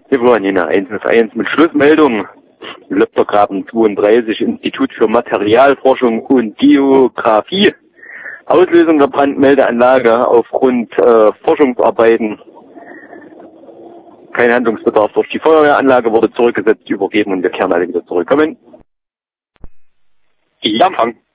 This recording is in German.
Wir wollen hier eine 1 mit Schlussmeldung. Löptergraben 32, Institut für Materialforschung und Geographie. Auslösung der Brandmeldeanlage aufgrund Forschungsarbeiten. Kein Handlungsbedarf durch die Feuerwehranlage wurde zurückgesetzt, übergeben und wir kehren alle wieder zurückkommen. Ja, Empfang.